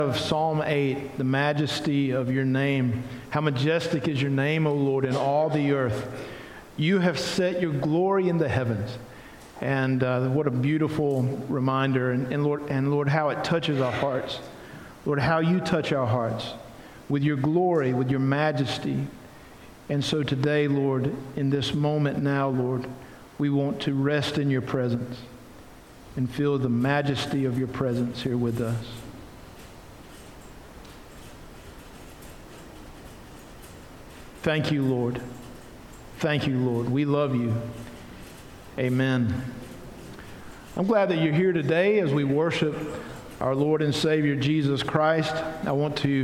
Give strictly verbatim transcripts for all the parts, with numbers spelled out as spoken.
Of Psalm eight, the majesty of your name. How majestic is your name, O Lord, in all the earth. You have set your glory in the heavens. And uh, what a beautiful reminder. And, and, Lord, and Lord, how it touches our hearts. Lord, how you touch our hearts with your glory, with your majesty. And so today, Lord, in this moment now, Lord, we want to rest in your presence and feel the majesty of your presence here with us. Thank you, Lord. Thank you, Lord. We love you. Amen. I'm glad that you're here today as we worship our Lord and Savior, Jesus Christ. I want to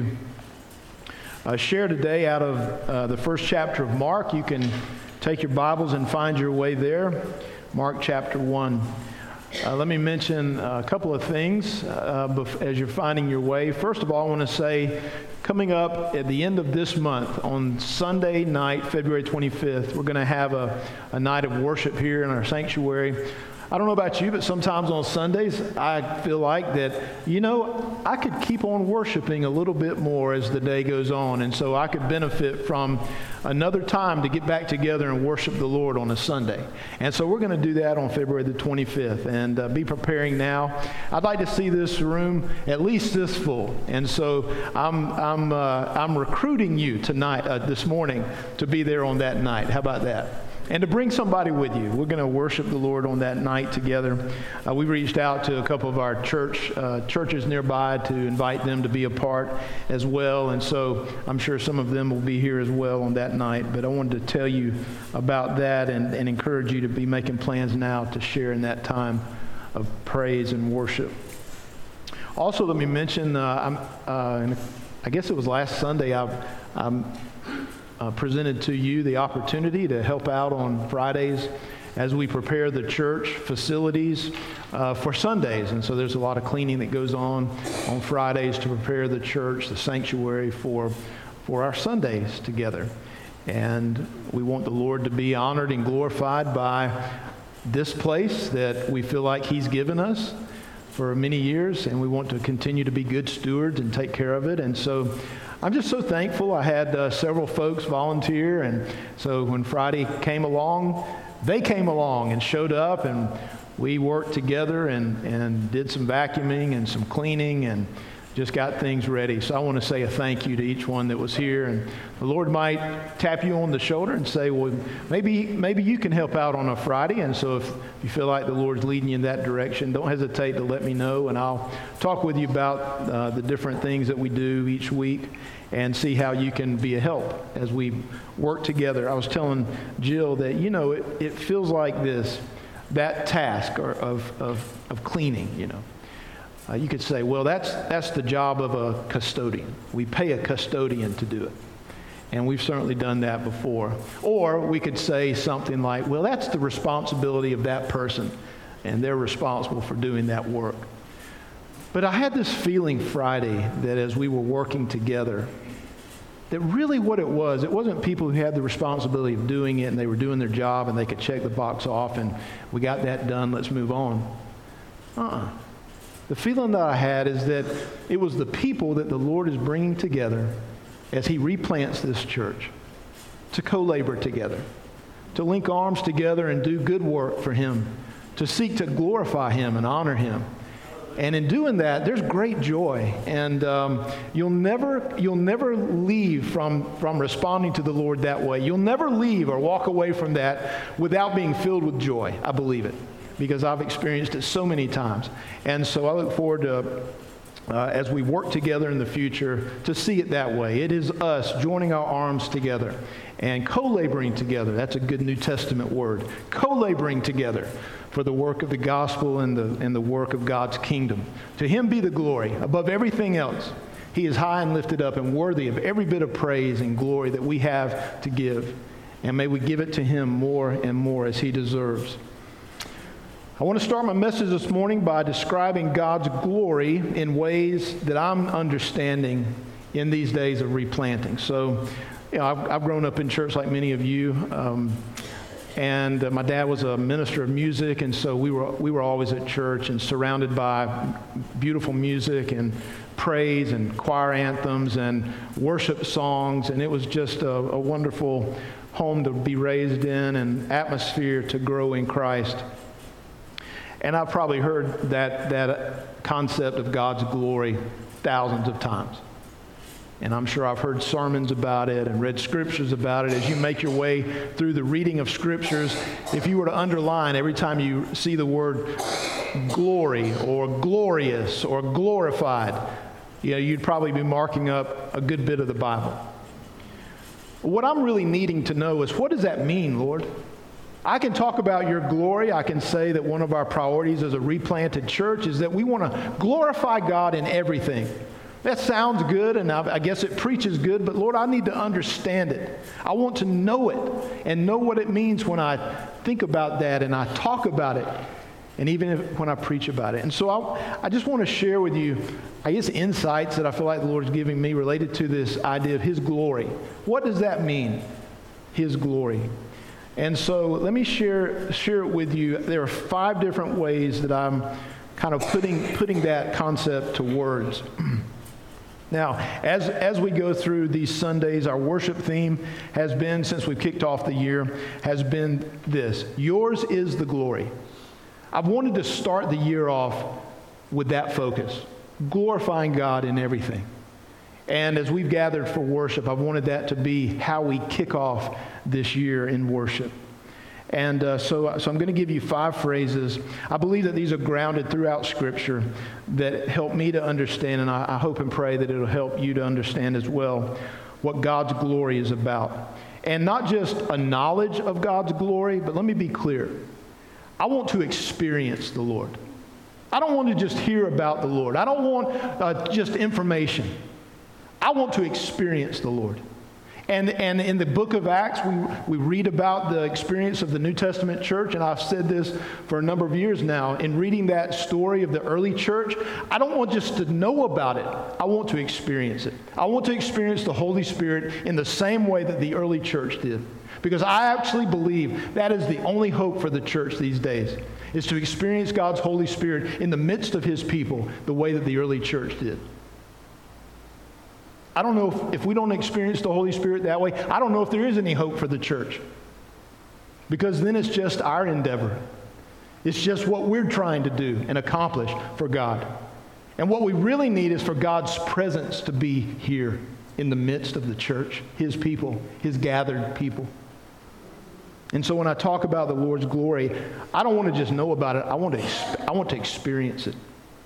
uh, share today out of uh, the first chapter of Mark. You can take your Bibles and find your way there. Mark chapter one. Uh, let me mention a couple of things uh, bef- as you're finding your way. First of all, I want to say, coming up at the end of this month, on Sunday night, February twenty-fifth, we're going to have a, a night of worship here in our sanctuary. I don't know about you, but sometimes on Sundays, I feel like that, you know, I could keep on worshiping a little bit more as the day goes on. And so I could benefit from another time to get back together and worship the Lord on a Sunday. And so we're going to do that on February the twenty-fifth, and uh, be preparing now. I'd like to see this room at least this full. And so I'm I'm uh, I'm recruiting you tonight, uh, this morning, to be there on that night. How about that? And to bring somebody with you. We're going to worship the Lord on that night together. Uh, we reached out to a couple of our church uh, churches nearby to invite them to be a part as well. And so I'm sure some of them will be here as well on that night. But I wanted to tell you about that and, and encourage you to be making plans now to share in that time of praise and worship. Also, let me mention, uh, I'm, uh, I guess it was last Sunday, I, I'm Uh, presented to you the opportunity to help out on Fridays as we prepare the church facilities uh, for Sundays. And so there's a lot of cleaning that goes on on Fridays to prepare the church, the sanctuary for, for our Sundays together. And we want the Lord to be honored and glorified by this place that we feel like He's given us for many years, and we want to continue to be good stewards and take care of it. And so I'm just so thankful. I had uh, several folks volunteer, and so when Friday came along, they came along and showed up, and we worked together and, and did some vacuuming and some cleaning and just got things ready. So I want to say a thank you to each one that was here, and the Lord might tap you on the shoulder and say, well, maybe maybe you can help out on a Friday. And so if you feel like the Lord's leading you in that direction, don't hesitate to let me know, and I'll talk with you about uh, the different things that we do each week and see how you can be a help as we work together. I was telling Jill that, you know, it, it feels like this, that task or, of, of, of cleaning, you know. Uh, you could say, well, that's that's the job of a custodian. We pay a custodian to do it. And we've certainly done that before. Or we could say something like, well, that's the responsibility of that person, and they're responsible for doing that work. But I had this feeling Friday that as we were working together, that really what it was, it wasn't people who had the responsibility of doing it and they were doing their job and they could check the box off and we got that done, let's move on. Uh-uh. The feeling that I had is that it was the people that the Lord is bringing together as He replants this church to co-labor together, to link arms together and do good work for Him, to seek to glorify Him and honor Him. And in doing that, there's great joy, and um, you'll never you'll never leave from, from responding to the Lord that way. You'll never leave or walk away from that without being filled with joy. I believe it, because I've experienced it so many times. And so I look forward to, uh, as we work together in the future, to see it that way. It is us joining our arms together and co-laboring together. That's a good New Testament word. Co-laboring together for the work of the gospel and the, and the work of God's kingdom. To Him be the glory above everything else. He is high and lifted up and worthy of every bit of praise and glory that we have to give. And may we give it to Him more and more as He deserves. I want to start my message this morning by describing God's glory in ways that I'm understanding in these days of replanting. So, you know, I've, I've grown up in church like many of you, um, and uh, my dad was a minister of music, and so we were we were always at church and surrounded by beautiful music and praise and choir anthems and worship songs, and it was just a, a wonderful home to be raised in and atmosphere to grow in Christ. And I've probably heard that, that concept of God's glory thousands of times. And I'm sure I've heard sermons about it and read scriptures about it. As you make your way through the reading of scriptures, if you were to underline every time you see the word glory or glorious or glorified, you know, you'd probably be marking up a good bit of the Bible. What I'm really needing to know is, what does that mean, Lord? I can talk about your glory. I can say that one of our priorities as a replanted church is that we want to glorify God in everything. That sounds good, and I, I guess it preaches good, but Lord, I need to understand it. I want to know it and know what it means when I think about that and I talk about it, and even if, when I preach about it. And so I, I just want to share with you, I guess, insights that I feel like the Lord is giving me related to this idea of His glory. What does that mean, His glory? And so let me share share it with you. There are five different ways that I'm kind of putting putting that concept to words. Now, as as we go through these Sundays, our worship theme has been, since we've kicked off the year, has been this: yours is the glory. I've wanted to start the year off with that focus, glorifying God in everything. And as we've gathered for worship, I've wanted that to be how we kick off this year in worship. And uh, so, so I'm going to give you five phrases. I believe that these are grounded throughout Scripture that help me to understand, and I, I hope and pray that it'll help you to understand as well what God's glory is about. And not just a knowledge of God's glory, but let me be clear. I want to experience the Lord. I don't want to just hear about the Lord. I don't want uh, just information. I want to experience the Lord. And and in the book of Acts, we, we read about the experience of the New Testament church, and I've said this for a number of years now. In reading that story of the early church, I don't want just to know about it. I want to experience it. I want to experience the Holy Spirit in the same way that the early church did. Because I actually believe that is the only hope for the church these days, is to experience God's Holy Spirit in the midst of His people the way that the early church did. I don't know if, if we don't experience the Holy Spirit that way, I don't know if there is any hope for the church. Because then it's just our endeavor. It's just what we're trying to do and accomplish for God. And what we really need is for God's presence to be here in the midst of the church, His people, His gathered people. And so when I talk about the Lord's glory, I don't want to just know about it. I want to, I want to experience it.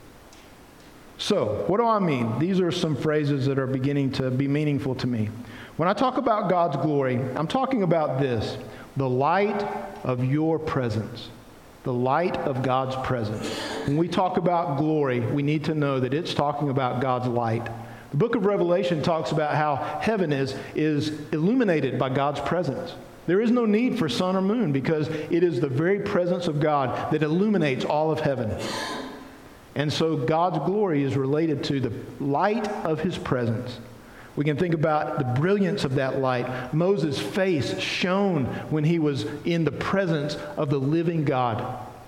So, what do I mean? These are some phrases that are beginning to be meaningful to me. When I talk about God's glory, I'm talking about this: the light of your presence. The light of God's presence. When we talk about glory, we need to know that it's talking about God's light. The book of Revelation talks about how heaven is, is illuminated by God's presence. There is no need for sun or moon because it is the very presence of God that illuminates all of heaven. And so God's glory is related to the light of His presence. We can think about the brilliance of that light. Moses' face shone when he was in the presence of the living God.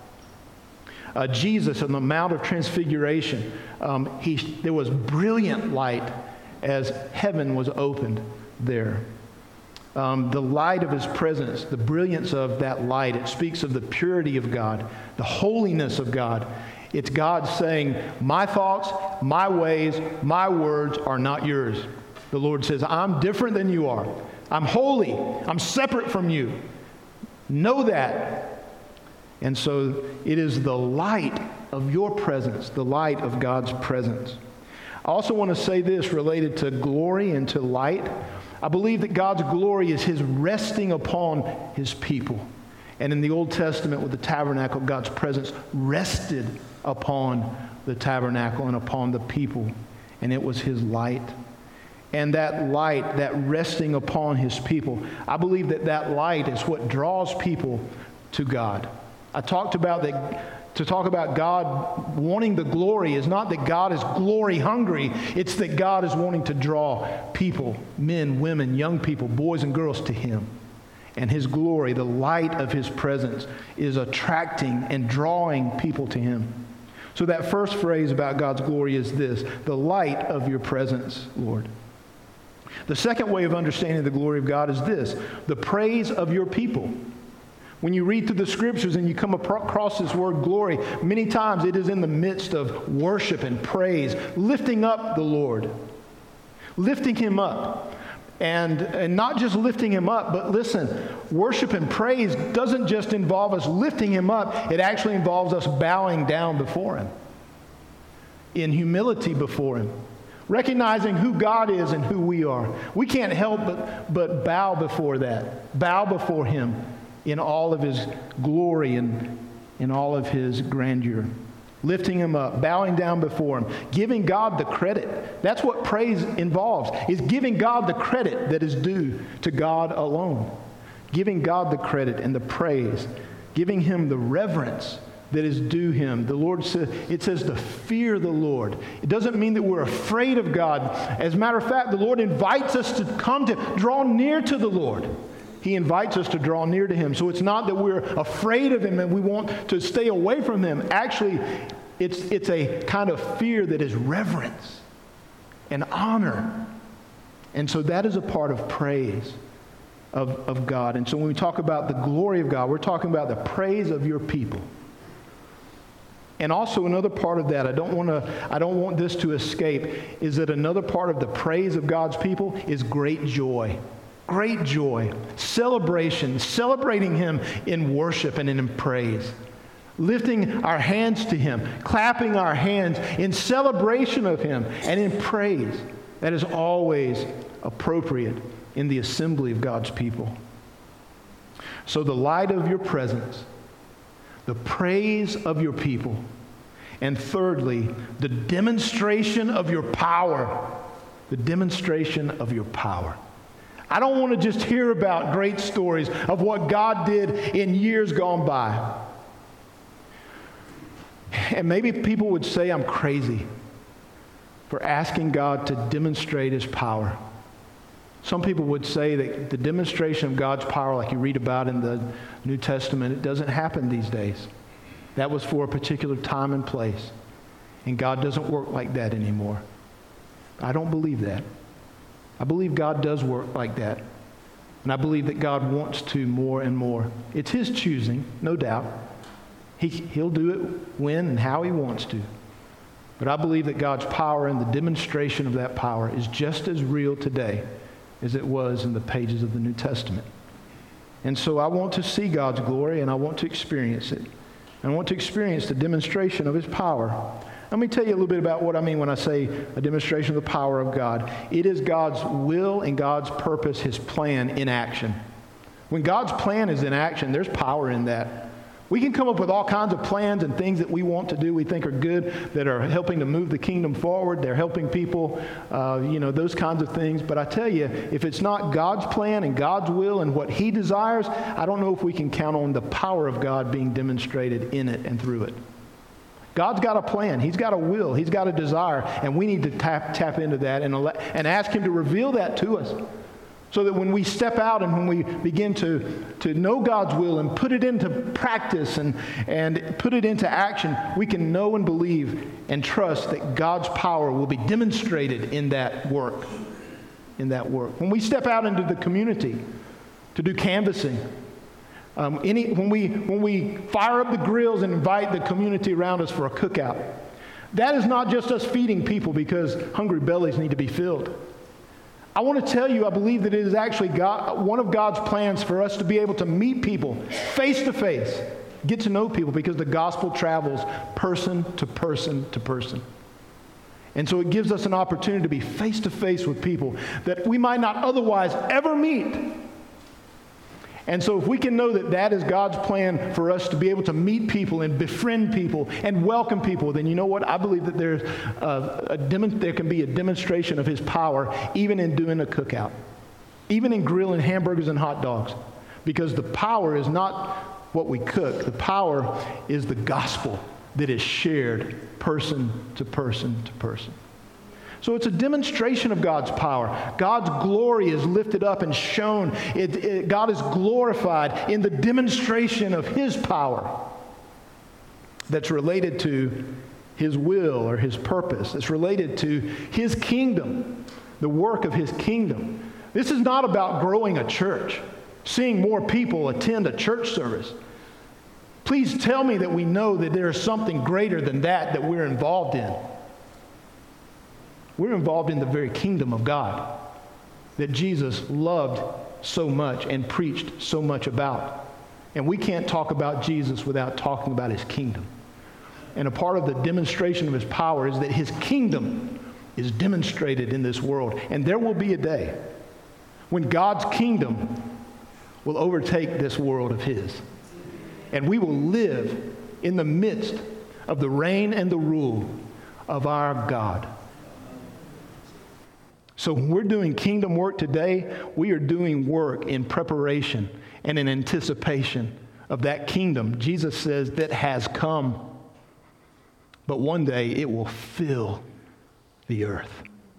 Uh, Jesus on the Mount of Transfiguration, um, he, there was brilliant light as heaven was opened there. Um, the light of His presence, the brilliance of that light, it speaks of the purity of God, the holiness of God. It's God saying, my thoughts, my ways, my words are not yours. The Lord says, I'm different than you are. I'm holy. I'm separate from you. Know that. And so it is the light of your presence, the light of God's presence. I also want to say this related to glory and to light. I believe that God's glory is His resting upon His people. And in the Old Testament with the tabernacle, God's presence rested upon the tabernacle and upon the people. And it was His light. And that light, that resting upon His people, I believe that that light is what draws people to God. I talked about that, to talk about God wanting the glory is not that God is glory hungry. It's that God is wanting to draw people, men, women, young people, boys and girls to Him. And His glory, the light of His presence, is attracting and drawing people to Him. So that first phrase about God's glory is this: the light of your presence, Lord. The second way of understanding the glory of God is this: the praise of your people. When you read through the scriptures and you come across this word glory, many times it is in the midst of worship and praise, lifting up the Lord, lifting him up. And, and not just lifting him up, but listen, worship and praise doesn't just involve us lifting him up, it actually involves us bowing down before him, in humility before him, recognizing who God is and who we are. We can't help but, but bow before that, bow before him in all of his glory and in all of his grandeur. Lifting him up, bowing down before him, giving God the credit. That's what praise involves, is giving God the credit that is due to God alone. Giving God the credit and the praise, giving him the reverence that is due him. The Lord says, it says to fear the Lord. It doesn't mean that we're afraid of God. As a matter of fact, the Lord invites us to come to draw near to the Lord. He invites us to draw near to him. So it's not that we're afraid of him and we want to stay away from him. Actually, it's, it's a kind of fear that is reverence and honor. And so that is a part of praise of, of God. And so when we talk about the glory of God, we're talking about the praise of your people. And also another part of that, I don't want to, I don't want this to escape, is that another part of the praise of God's people is great joy. Great joy, celebration, celebrating him in worship and in praise. Lifting our hands to him, clapping our hands in celebration of him and in praise. That is always appropriate in the assembly of God's people. So the light of your presence, the praise of your people, and thirdly, the demonstration of your power. The demonstration of your power. I don't want to just hear about great stories of what God did in years gone by. And maybe people would say I'm crazy for asking God to demonstrate his power. Some people would say that the demonstration of God's power, like you read about in the New Testament, it doesn't happen these days. That was for a particular time and place. And God doesn't work like that anymore. I don't believe that. I believe God does work like that. And I believe that God wants to more and more. It's his choosing, no doubt. He, he'll do it when and how he wants to. But I believe that God's power and the demonstration of that power is just as real today as it was in the pages of the New Testament. And so I want to see God's glory and I want to experience it. And I want to experience the demonstration of his power. Let me tell you a little bit about what I mean when I say a demonstration of the power of God. It is God's will and God's purpose, his plan in action. When God's plan is in action, there's power in that. We can come up with all kinds of plans and things that we want to do, we think are good, that are helping to move the kingdom forward. They're helping people, uh, you know, those kinds of things. But I tell you, if it's not God's plan and God's will and what he desires, I don't know if we can count on the power of God being demonstrated in it and through it. God's got a plan. He's got a will. He's got a desire. And we need to tap, tap into that and, and ask him to reveal that to us. So that when we step out and when we begin to, to know God's will and put it into practice and, and put it into action, we can know and believe and trust that God's power will be demonstrated in that work. In that work. When we step out into the community to do canvassing, Um, any, when we when we fire up the grills and invite the community around us for a cookout, that is not just us feeding people because hungry bellies need to be filled. I want to tell you, I believe that it is actually God, one of God's plans for us to be able to meet people face to face, get to know people, because the gospel travels person to person to person. And so it gives us an opportunity to be face to face with people that we might not otherwise ever meet. And so if we can know that that is God's plan for us to be able to meet people and befriend people and welcome people, then you know what? I believe that there's a, a dem- there can be a demonstration of his power even in doing a cookout, even in grilling hamburgers and hot dogs, because the power is not what we cook. The power is the gospel that is shared person to person to person. So it's a demonstration of God's power. God's glory is lifted up and shown. It, it, God is glorified in the demonstration of his power that's related to his will or his purpose. It's related to his kingdom, the work of his kingdom. This is not about growing a church, seeing more people attend a church service. Please tell me that we know that there is something greater than that that we're involved in. We're involved in the very kingdom of God that Jesus loved so much and preached so much about. And we can't talk about Jesus without talking about his kingdom. And a part of the demonstration of his power is that his kingdom is demonstrated in this world. And there will be a day when God's kingdom will overtake this world of his. And we will live in the midst of the reign and the rule of our God. So when we're doing kingdom work today, we are doing work in preparation and in anticipation of that kingdom, Jesus says, that has come. But one day it will fill the earth.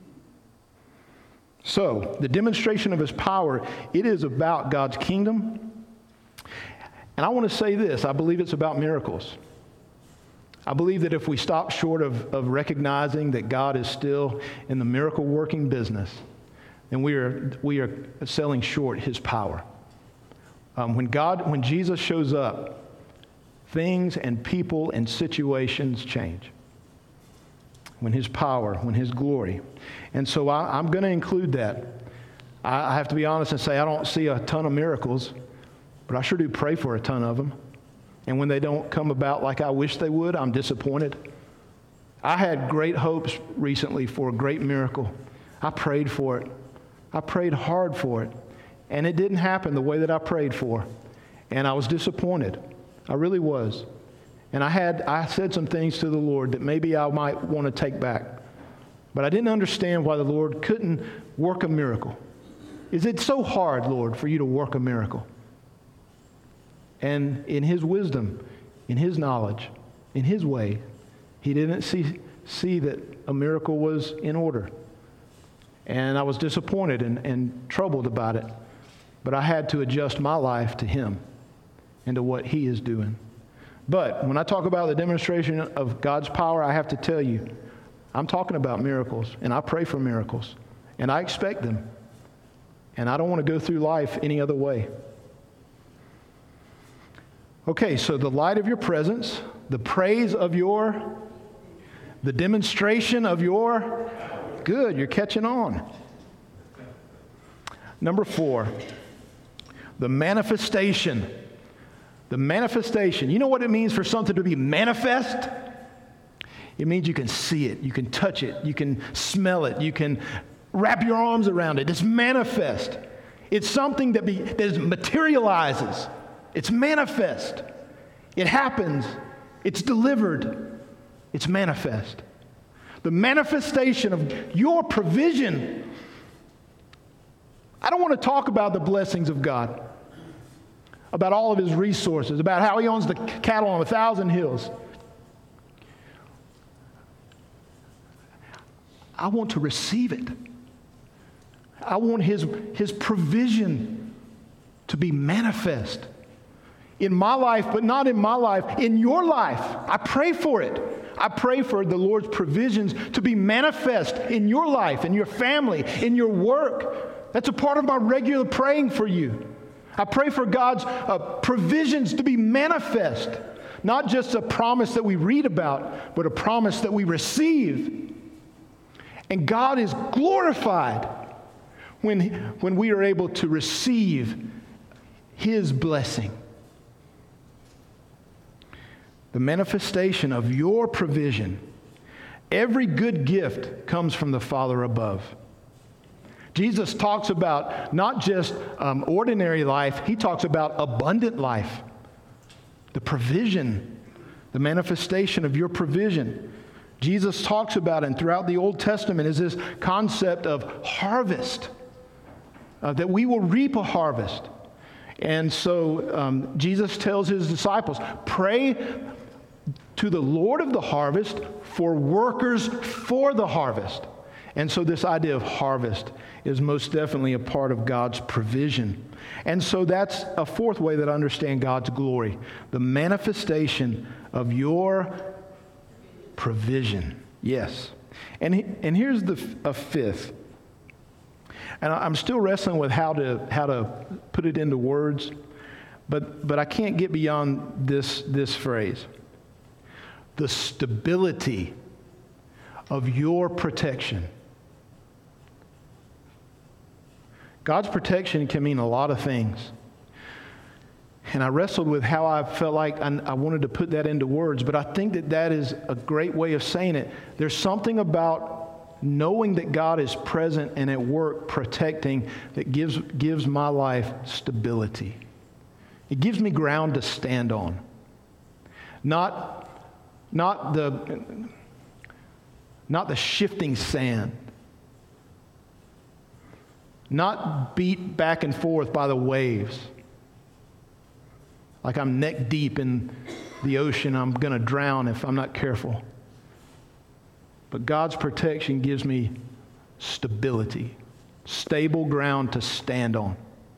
So the demonstration of his power, it is about God's kingdom. And I want to say this, I believe it's about miracles. I believe that if we stop short of, of recognizing that God is still in the miracle-working business, then we are, we are selling short his power. Um, when God, when Jesus shows up, things and people and situations change. When his power, when his glory. And so I, I'm going to include that. I, I have to be honest and say I don't see a ton of miracles, but I sure do pray for a ton of them. And when they don't come about like I wish they would, I'm disappointed. I had great hopes recently for a great miracle. I prayed for it. I prayed hard for it. And it didn't happen the way that I prayed for. And I was disappointed. I really was. And I had I said some things to the Lord that maybe I might want to take back. But I didn't understand why the Lord couldn't work a miracle. Is it so hard, Lord, for you to work a miracle? And in his wisdom, in his knowledge, in his way, he didn't see, see that a miracle was in order. And I was disappointed and, and troubled about it. But I had to adjust my life to him and to what he is doing. But when I talk about the demonstration of God's power, I have to tell you, I'm talking about miracles, and I pray for miracles, and I expect them. And I don't want to go through life any other way. Okay, so the light of your presence, the praise of your, the demonstration of your, good, you're catching on. Number four, the manifestation. The manifestation. You know what it means for something to be manifest? It means you can see it, you can touch it, you can smell it, you can wrap your arms around it. It's manifest. It's something that, be, that is materializes. It's manifest. It happens. It's delivered. It's manifest. The manifestation of your provision. I don't want to talk about the blessings of God, about all of his resources, about how he owns the cattle on a thousand hills. I want to receive it. I want his, his provision to be manifest in my life, but not in my life, in your life. I pray for it. I pray for the Lord's provisions to be manifest in your life, in your family, in your work. That's a part of my regular praying for you. I pray for God's uh, provisions to be manifest, not just a promise that we read about, but a promise that we receive. And God is glorified when, when we are able to receive his blessing. The manifestation of your provision. Every good gift comes from the Father above. Jesus talks about not just um, ordinary life, he talks about abundant life. The provision, the manifestation of your provision. Jesus talks about, and throughout the Old Testament is this concept of harvest, uh, that we will reap a harvest. And so um, Jesus tells his disciples, pray to the Lord of the harvest for workers for the harvest. And so this idea of harvest is most definitely a part of God's provision. And so that's a fourth way that I understand God's glory. The manifestation of your provision. Yes. And he, and here's the a fifth. And I, I'm still wrestling with how to how to put it into words, but but I can't get beyond this this phrase. The stability of your protection. God's protection can mean a lot of things. And I wrestled with how I felt like I, I wanted to put that into words, but I think that that is a great way of saying it. There's something about knowing that God is present and at work protecting that gives, gives my life stability. It gives me ground to stand on. Not, not the, not the shifting sand. Not beat back and forth by the waves. Like I'm neck deep in the ocean, I'm going to drown if I'm not careful. But God's protection gives me stability, stable ground to stand on.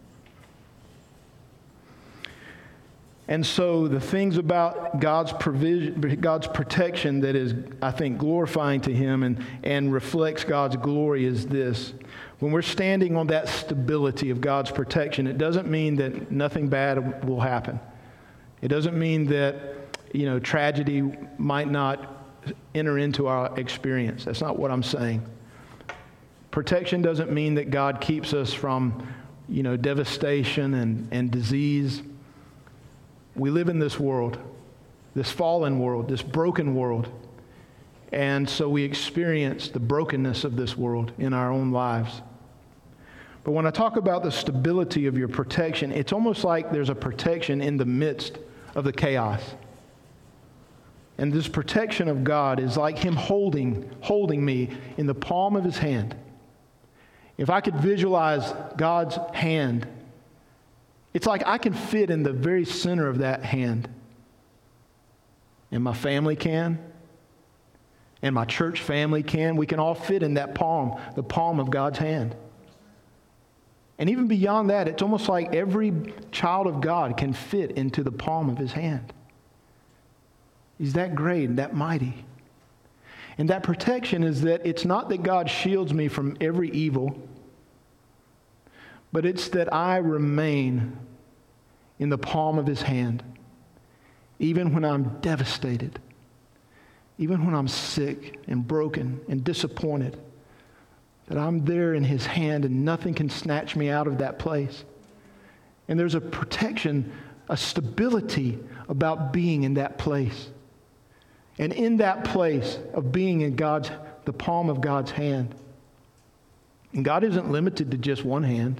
And so the things about God's provision, God's protection that is, I think, glorifying to Him and, and reflects God's glory is this. When we're standing on that stability of God's protection, it doesn't mean that nothing bad will happen. It doesn't mean that, you know, tragedy might not enter into our experience. That's not what I'm saying. Protection doesn't mean that God keeps us from, you know, devastation and, and disease. We live in this world, this fallen world, this broken world. And so we experience the brokenness of this world in our own lives. But when I talk about the stability of your protection, it's almost like there's a protection in the midst of the chaos. And this protection of God is like Him holding, holding me in the palm of His hand. If I could visualize God's hand, it's like I can fit in the very center of that hand. And my family can. And my church family can. We can all fit in that palm, the palm of God's hand. And even beyond that, it's almost like every child of God can fit into the palm of His hand. He's that great and that mighty. And that protection is that it's not that God shields me from every evil, but it's that I remain in the palm of His hand, even when I'm devastated, even when I'm sick and broken and disappointed, that I'm there in His hand and nothing can snatch me out of that place. And there's a protection, a stability about being in that place. And in that place of being in God's, the palm of God's hand. And God isn't limited to just one hand.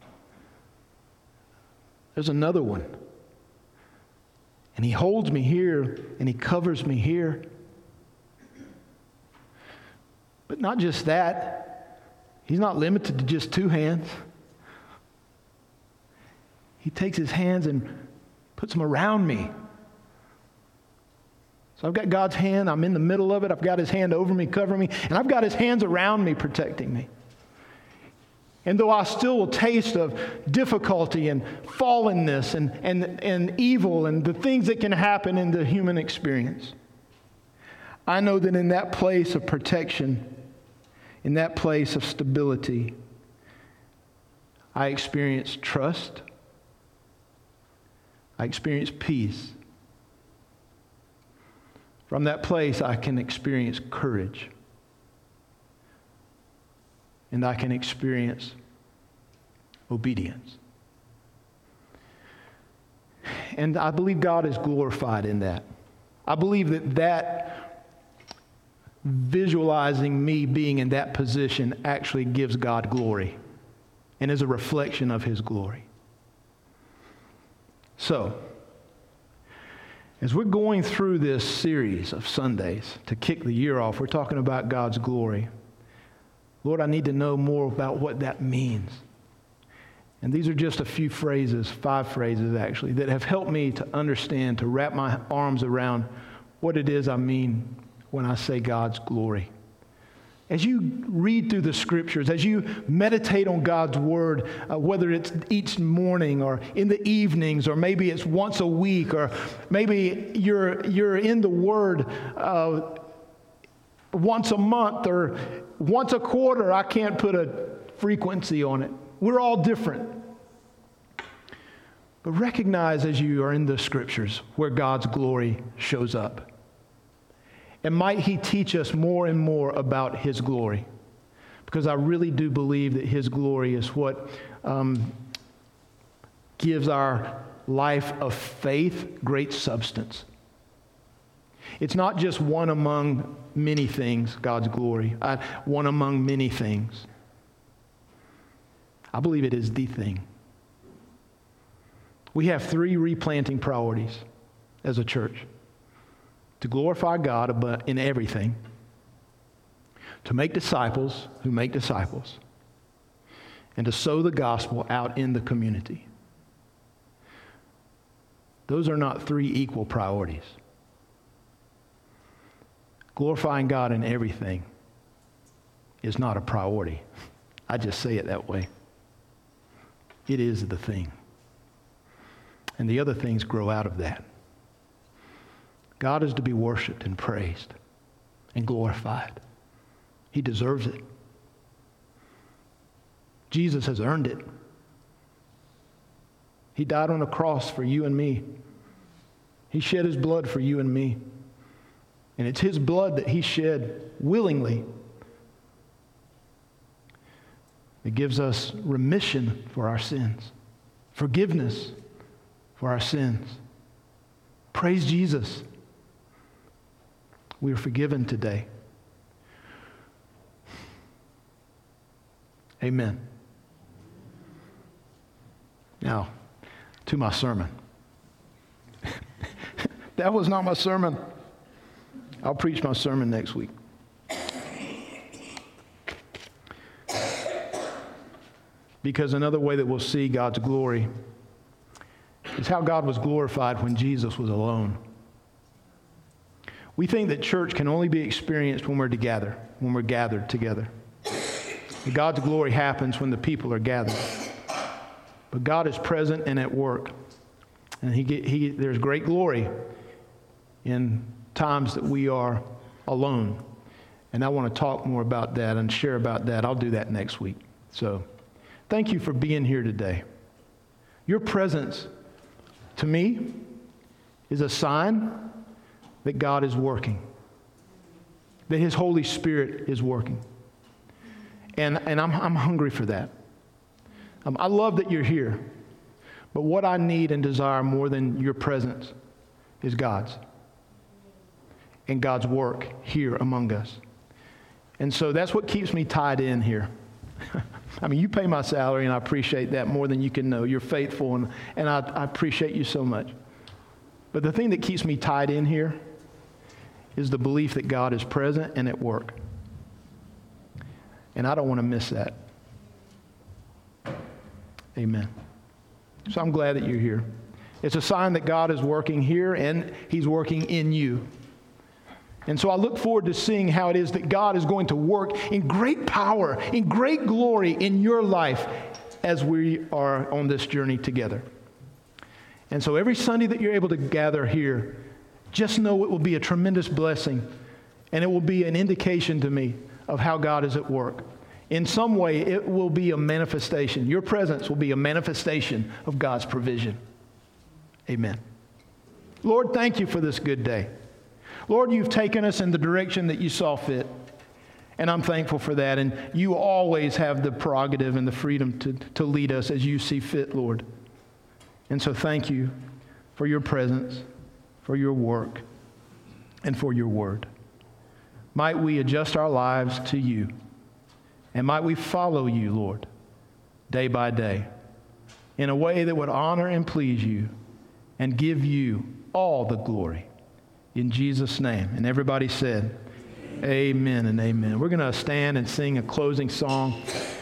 There's another one. And He holds me here and He covers me here. But not just that. He's not limited to just two hands. He takes His hands and puts them around me. So I've got God's hand. I'm in the middle of it. I've got His hand over me, covering me. And I've got His hands around me, protecting me. And though I still will taste of difficulty and fallenness and, and, and evil and the things that can happen in the human experience, I know that in that place of protection, in that place of stability, I experience trust. I experience peace. From that place, I can experience courage. And I can experience obedience. And I believe God is glorified in that. I believe that that visualizing me being in that position actually gives God glory and is a reflection of His glory. So, as we're going through this series of Sundays to kick the year off, we're talking about God's glory. Lord, I need to know more about what that means. And these are just a few phrases, five phrases actually, that have helped me to understand, to wrap my arms around what it is I mean when I say God's glory. As you read through the Scriptures, as you meditate on God's Word, uh, whether it's each morning or in the evenings, or maybe it's once a week, or maybe you're you're in the Word uh, once a month or once a quarter. I can't put a frequency on it. We're all different. But recognize as you are in the scriptures where God's glory shows up. And might he teach us more and more about his glory. Because I really do believe that his glory is what um, gives our life of faith great substance. It's not just one among many things, God's glory. I, one among many things. I believe it is the thing. We have three replanting priorities as a church. To glorify God in everything. To make disciples who make disciples. And to sow the gospel out in the community. Those are not three equal priorities. Glorifying God in everything is not a priority. I just say it that way. It is the thing. And the other things grow out of that. God is to be worshiped and praised and glorified. He deserves it. Jesus has earned it. He died on a cross for you and me. He shed his blood for you and me. And it's his blood that he shed willingly that gives us remission for our sins, forgiveness for our sins. Praise Jesus. We are forgiven today. Amen. Now, to my sermon. That was not my sermon. I'll preach my sermon next week. Because another way that we'll see God's glory is how God was glorified when Jesus was alone. We think that church can only be experienced when we're together, when we're gathered together. And God's glory happens when the people are gathered. But God is present and at work. And he, he, there's great glory in times that we are alone. And I want to talk more about that and share about that. I'll do that next week. So thank you for being here today. Your presence, to me, is a sign that God is working, that his Holy Spirit is working. And, and I'm, I'm hungry for that. Um, I love that you're here. But what I need and desire more than your presence is God's. And God's work here among us. And so that's what keeps me tied in here. I mean, you pay my salary, and I appreciate that more than you can know. You're faithful, and, and I, I appreciate you so much. But the thing that keeps me tied in here is the belief that God is present and at work. And I don't want to miss that. Amen. So I'm glad that you're here. It's a sign that God is working here and he's working in you. And so I look forward to seeing how it is that God is going to work in great power, in great glory in your life as we are on this journey together. And so every Sunday that you're able to gather here, just know it will be a tremendous blessing, and it will be an indication to me of how God is at work. In some way, it will be a manifestation. Your presence will be a manifestation of God's provision. Amen. Lord, thank you for this good day. Lord, you've taken us in the direction that you saw fit, and I'm thankful for that. And you always have the prerogative and the freedom to, to lead us as you see fit, Lord. And so thank you for your presence, for your work, and for your word. Might we adjust our lives to you, and might we follow you, Lord, day by day, in a way that would honor and please you and give you all the glory. In Jesus' name. And everybody said, amen, amen and amen. We're going to stand and sing a closing song.